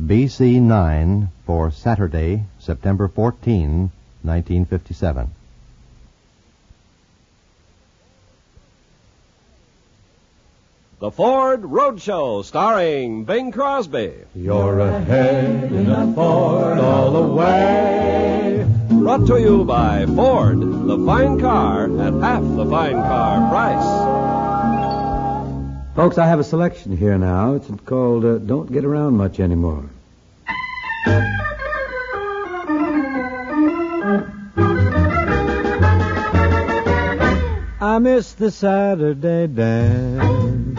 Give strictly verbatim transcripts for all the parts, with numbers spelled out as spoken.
B C nine for Saturday, September fourteenth, nineteen fifty-seven. The Ford Roadshow, starring Bing Crosby. You're ahead in a Ford all the way. Brought to you by Ford, the fine car at half the fine car price. Folks, I have a selection here now. It's called uh, Don't Get Around Much Anymore. I miss the Saturday dance.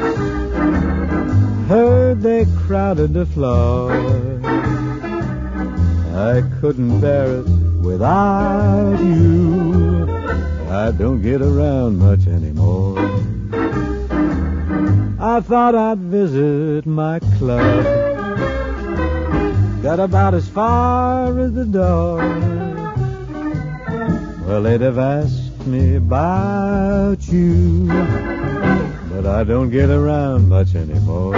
Heard they crowded the floor. I couldn't bear it without you. I don't get around much anymore. I thought I'd visit my club. Got about as far as the door. Well, they'd have asked me about you, but I don't get around much anymore.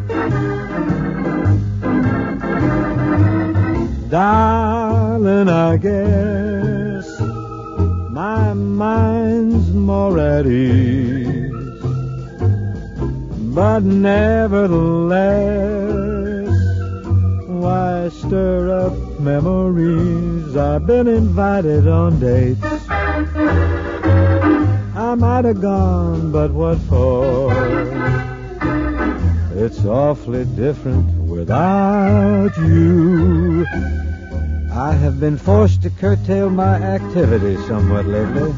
Darling, I guess my mind's more at ease, but nevertheless, why stir up memories? I've been invited on dates. I might have gone, but what for? It's awfully different without you. I have been forced to curtail my activity somewhat lately.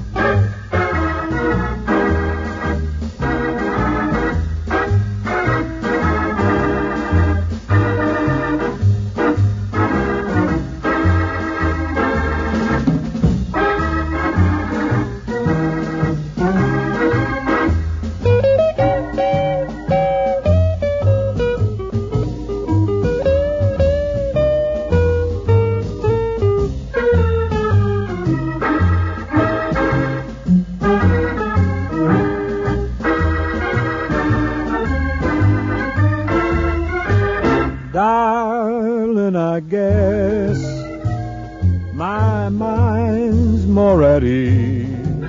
Darling, I guess my mind's more at ease,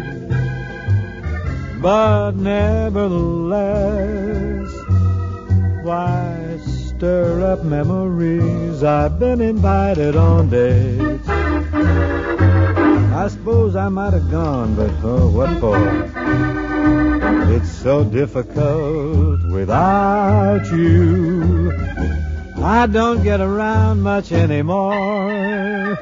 but nevertheless, why stir up memories? I've been invited on dates. I suppose I might have gone, but oh, what for? It's so difficult without you. I don't get around much anymore.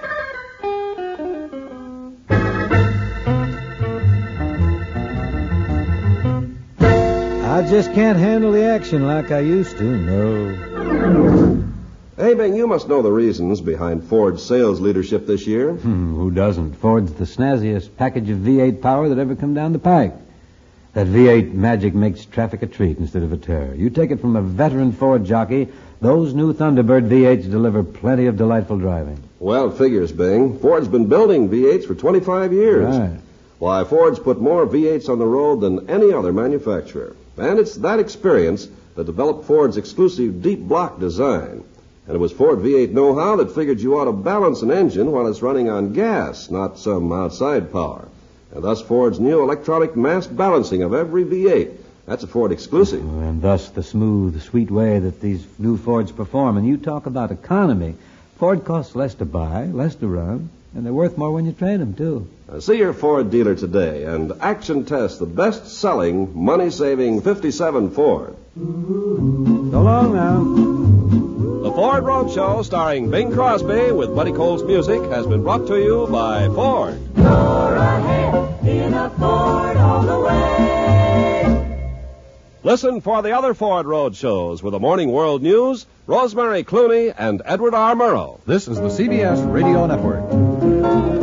I just can't handle the action like I used to, no. Hey, Bing, you must know the reasons behind Ford's sales leadership this year. Hmm, who doesn't? Ford's the snazziest package of V eight power that ever come down the pike. That V eight magic makes traffic a treat instead of a terror. You take it from a veteran Ford jockey, those new Thunderbird V eights deliver plenty of delightful driving. Well, it figures, Bing. Ford's been building V eights for twenty-five years. Right. Why, Ford's put more V eights on the road than any other manufacturer. And it's that experience that developed Ford's exclusive deep block design. And it was Ford V eight know-how that figured you ought to balance an engine while it's running on gas, not some outside power. And thus Ford's new electronic mass balancing of every V eight. That's a Ford exclusive. And thus the smooth, sweet way that these new Fords perform. And you talk about economy. Ford costs less to buy, less to run, and they're worth more when you trade them, too. Now, see your Ford dealer today and action test the best-selling, money-saving fifty-seven Ford. So long now. The Ford Roadshow, starring Bing Crosby with Buddy Cole's music, has been brought to you by Ford. You're ahead in a Ford all the way. Listen for the other Ford Road shows with the Morning World News, Rosemary Clooney, and Edward R. Murrow. This is the C B S Radio Network.